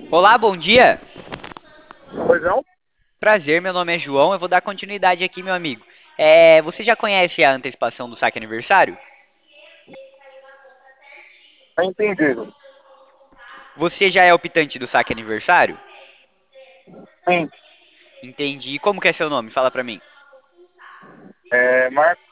Olá, bom dia. Pois não? Prazer, meu nome é João. Eu vou dar continuidade aqui, meu amigo. Você já conhece a antecipação do saque aniversário? Tá entendido. Você já é optante do saque aniversário? Sim. Entendi. Como que é seu nome? Fala pra mim. Marcos